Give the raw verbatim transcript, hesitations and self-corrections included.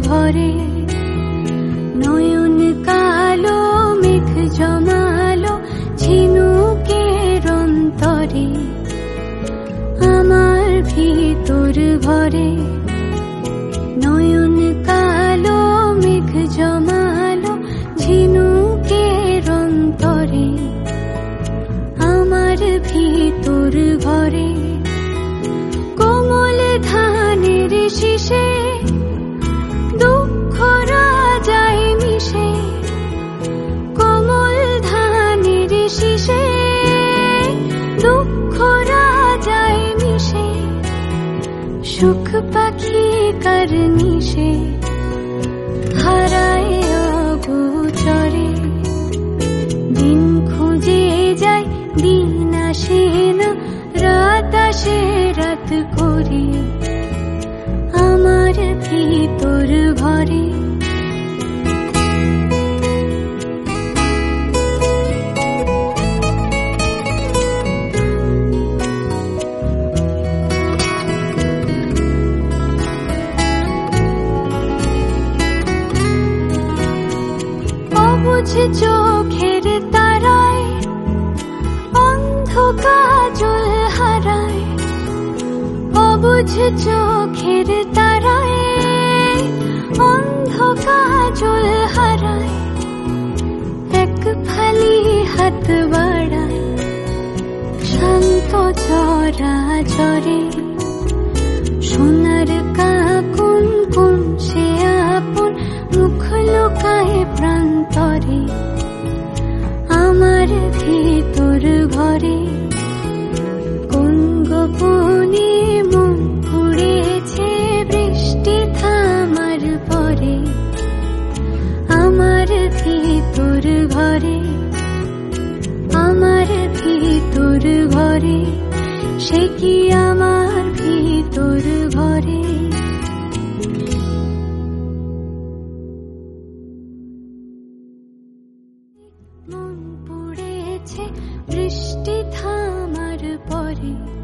ভরে, নয়ন কালো মেঘ জমালো ঝিনুকের অন্তরে, আমার ভিতর ভরে, নয়ন কালো মেঘ জমালো ঝিনুকের অন্তরে, আমার ভিতর ভরে। কোমল ধানের শীষে দুঃখ রাজায় মিশে, কোমল ধানের শীষে দুঃখ রাজায় মিশে, সুখ পাখি কার নিশে হারায় অগোচরে, দিন খুঁজে যায় দিন আসে না, রাত আসে রাত করে, আমার ভিতর ভরে। অবুঝ চোখের তারায় অন্ধ কাজল হারায়, অবুঝ চোখের তারায় অন্ধ কাজল হারায়, এক ফালি হাত বাড়ায় শান্ত চরাচরে, সোনার কাকুন কোন সে আপন মুখ লুকায় প্রান্তরে, আমার ভিতর ভরে। কোন গোপনে মন পুড়েছে বৃষ্টি থামার পরে, আমার ভিতর ভরে, আমার ভিতর ভরে, সে কি আমার ভিতর ভরে। মন পুড়েছে বৃষ্টি থামার পরে।